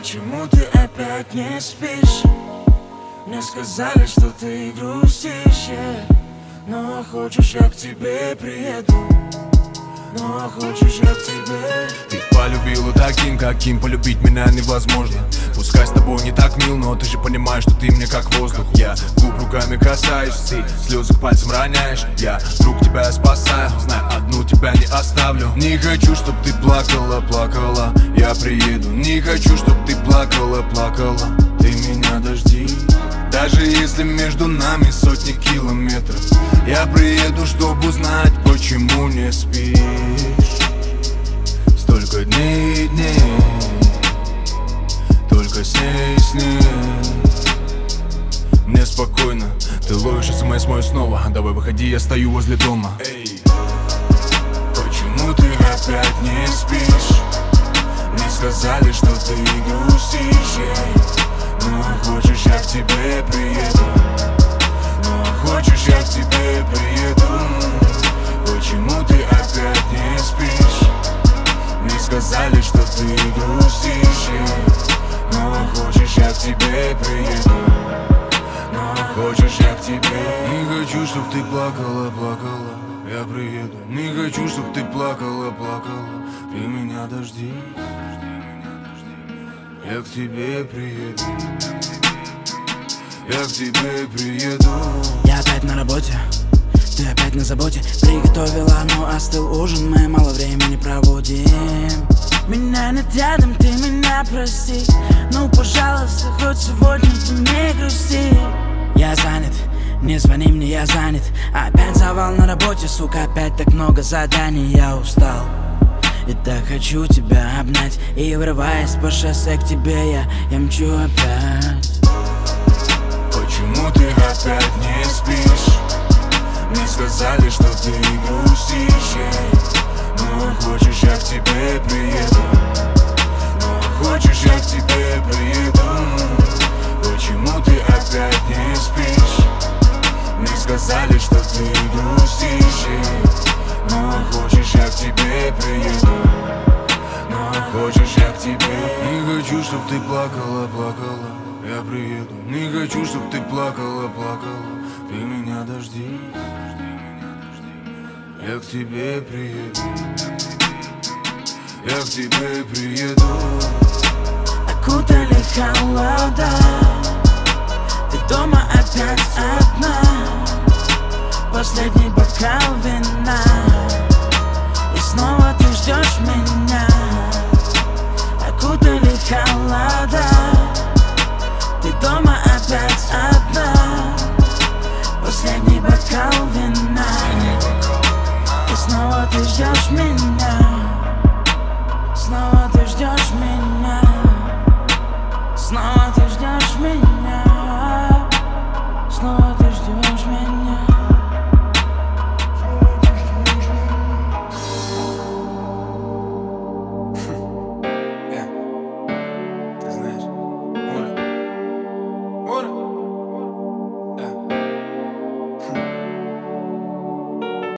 Почему ты опять не спишь? Мне сказали, что ты грустишь, ну а хочешь, я к тебе приеду. Ну а хочешь, я к тебе. Ты полюбила таким, каким полюбить меня невозможно. Пускай с тобой не так мил, но ты же понимаешь, что ты мне как воздух. Я губ руками касаюсь, ты слезы к пальцам роняешь. Я друг тебя спасаю, знаю, одну тебя не оставлю. Не хочу, чтоб ты плакала, плакала, я приеду. Не хочу, чтоб ты плакала, плакала, ты меня дожди. Даже если между нами сотни километров, я приеду, чтобы узнать, почему не спишь. Столько дней и дней, только с ней. Мне спокойно, ты ловишь смс мой снова. Давай выходи, я стою возле дома. Эй. Почему ты опять не спишь? Мне сказали, что ты грустишь, ну а хочешь, я к тебе приеду. Ну а хочешь, я к тебе приеду. Почему ты опять не спишь? Мне сказали, что ты грустишь, ну а хочешь, я к тебе приеду. Ну а хочешь, я к тебе. Не хочу, чтоб ты плакала, плакала, я приеду. Не хочу, чтоб ты плакала, плакала, ты меня дожди. Я к тебе приеду. Я к тебе приеду. Я опять на работе, ты опять на заботе. Приготовила, но остыл ужин, мы мало времени проводим. Меня нет рядом, ты меня прости. Ну, пожалуйста, хоть сегодня ты не грусти. Я занят, не звони мне, я занят. Опять завал на работе, сука, опять так много заданий. Я устал и так хочу тебя обнять. И врываясь по шоссе к тебе, я мчу опять. Почему ты опять не спишь? Мне сказали, что ты грустишь, ну а хочешь, я к тебе приеду. Ну а хочешь, я к тебе приеду. Почему ты опять не спишь? Мне сказали, что ты грустишь, ну а хочешь, я к тебе приеду. Ну а хочешь, я к тебе. Не хочу, чтоб ты плакала, плакала, я приеду. Не хочу, чтоб ты плакала, плакала, ты меня дожди. Я к тебе приеду. Я к тебе приеду.